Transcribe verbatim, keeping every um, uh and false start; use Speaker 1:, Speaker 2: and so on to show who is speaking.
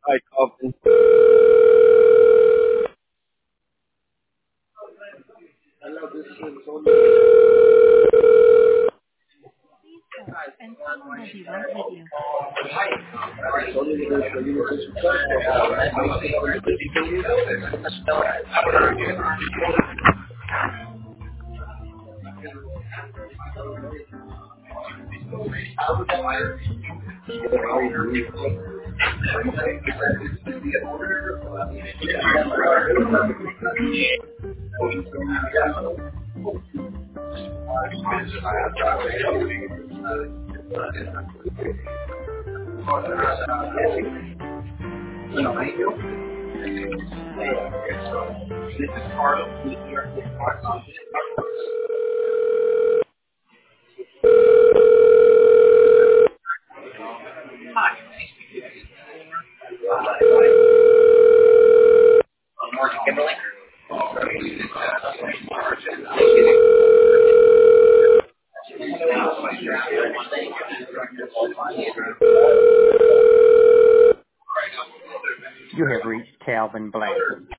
Speaker 1: Hi, Calvin.
Speaker 2: Hold, and someone will be right with you.
Speaker 3: You have reached Calvin Blank.